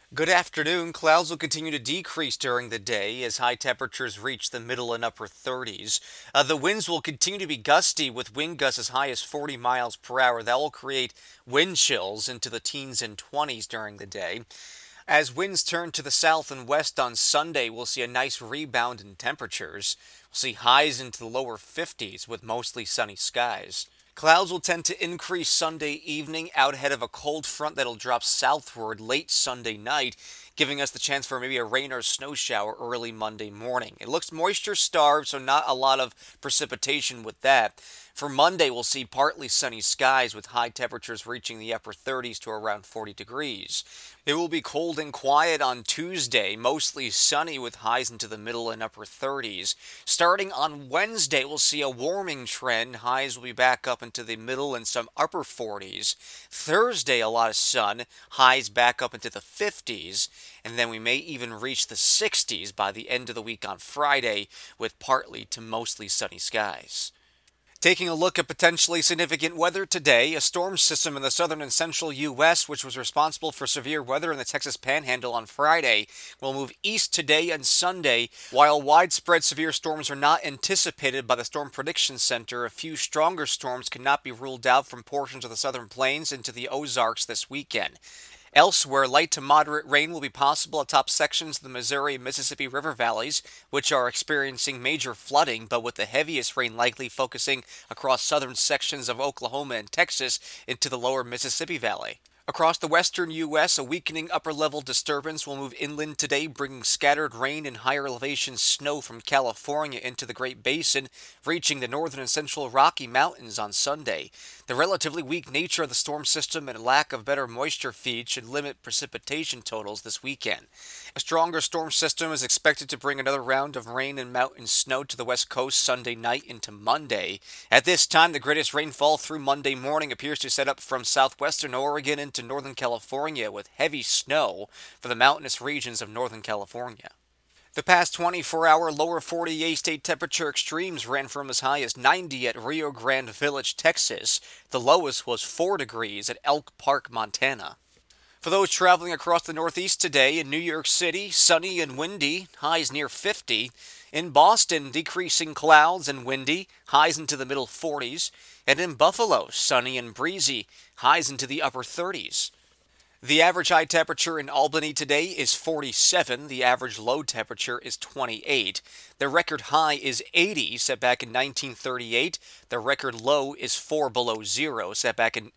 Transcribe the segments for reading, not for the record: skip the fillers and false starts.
Good afternoon. Clouds will continue to decrease during the day as high temperatures reach the middle and upper 30s. The winds will continue to be gusty with wind gusts as high as 40 miles per hour. That will create wind chills into the teens and 20s during the day. As winds turn to the south and west on Sunday, we'll see a nice rebound in temperatures. We'll see highs into the lower 50s with mostly sunny skies. Clouds will tend to increase Sunday evening out ahead of a cold front that'll drop southward late Sunday night, giving us the chance for maybe a rain or snow shower early Monday morning. It looks moisture starved, so not a lot of precipitation with that. For Monday, we'll see partly sunny skies with high temperatures reaching the upper 30s to around 40 degrees. It will be cold and quiet on Tuesday, mostly sunny with highs into the middle and upper 30s. Starting on Wednesday, we'll see a warming trend. Highs will be back up into the middle and some upper 40s. Thursday, a lot of sun, highs back up into the 50s, and then we may even reach the 60s by the end of the week on Friday with partly to mostly sunny skies. Taking a look at potentially significant weather today, a storm system in the southern and central U.S., which was responsible for severe weather in the Texas Panhandle on Friday, will move east today and Sunday. While widespread severe storms are not anticipated by the Storm Prediction Center, a few stronger storms cannot be ruled out from portions of the southern plains into the Ozarks this weekend. Elsewhere, light to moderate rain will be possible atop sections of the Missouri and Mississippi River valleys, which are experiencing major flooding, but with the heaviest rain likely focusing across southern sections of Oklahoma and Texas into the lower Mississippi Valley. Across the western U.S., a weakening upper-level disturbance will move inland today, bringing scattered rain and higher elevation snow from California into the Great Basin, reaching the northern and central Rocky Mountains on Sunday. The relatively weak nature of the storm system and lack of better moisture feed should limit precipitation totals this weekend. A stronger storm system is expected to bring another round of rain and mountain snow to the west coast Sunday night into Monday. At this time, the greatest rainfall through Monday morning appears to set up from southwestern Oregon into northern California with heavy snow for the mountainous regions of northern California. The past 24-hour lower 48 state temperature extremes ran from as high as 90 at Rio Grande Village, Texas. The lowest was 4 degrees at Elk Park, Montana. For those traveling across the Northeast today, in New York City, sunny and windy, highs near 50. In Boston, decreasing clouds and windy, highs into the middle 40s. And in Buffalo, sunny and breezy, highs into the upper 30s. The average high temperature in Albany today is 47. The average low temperature is 28. The record high is 80, set back in 1938. The record low is 4 below zero, set back in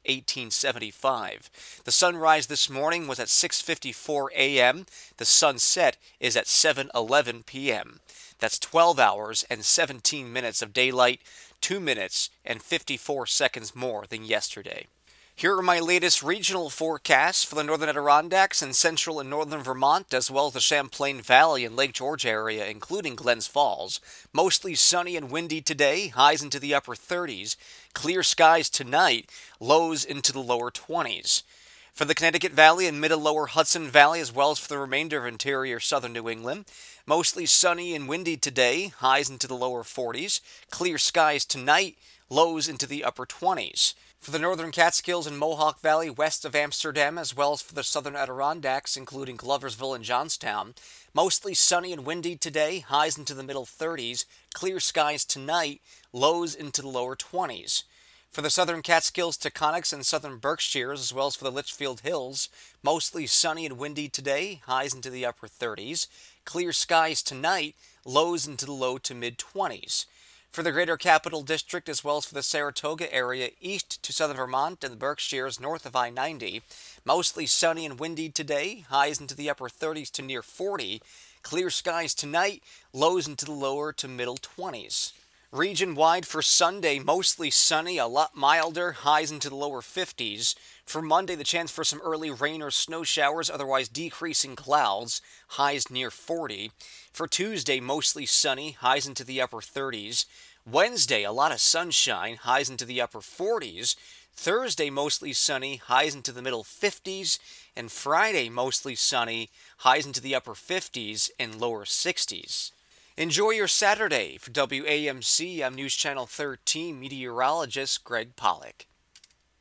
1875. The sunrise this morning was at 6:54 a.m. The sunset is at 7:11 p.m. That's 12 hours and 17 minutes of daylight, 2 minutes and 54 seconds more than yesterday. Here are my latest regional forecasts for the northern Adirondacks and central and northern Vermont, as well as the Champlain Valley and Lake George area, including Glens Falls. Mostly sunny and windy today, highs into the upper 30s. Clear skies tonight, lows into the lower 20s. For the Connecticut Valley and mid and lower Hudson Valley, as well as for the remainder of interior southern New England, mostly sunny and windy today, highs into the lower 40s. Clear skies tonight, lows into the upper 20s. For the northern Catskills and Mohawk Valley west of Amsterdam, as well as for the southern Adirondacks, including Gloversville and Johnstown, mostly sunny and windy today, highs into the middle 30s, clear skies tonight, lows into the lower 20s. For the southern Catskills, Taconics, and southern Berkshires, as well as for the Litchfield Hills, mostly sunny and windy today, highs into the upper 30s, clear skies tonight, lows into the low to mid 20s. For the Greater Capital District, as well as for the Saratoga area east to southern Vermont and the Berkshires north of I-90, mostly sunny and windy today, highs into the upper 30s to near 40, clear skies tonight, lows into the lower to middle 20s. Region-wide for Sunday, mostly sunny, a lot milder, highs into the lower 50s. For Monday, the chance for some early rain or snow showers, otherwise decreasing clouds, highs near 40. For Tuesday, mostly sunny, highs into the upper 30s. Wednesday, a lot of sunshine, highs into the upper 40s. Thursday, mostly sunny, highs into the middle 50s. And Friday, mostly sunny, highs into the upper 50s and lower 60s. Enjoy your Saturday. For WAMC, I'm News Channel 13 meteorologist Greg Pollock.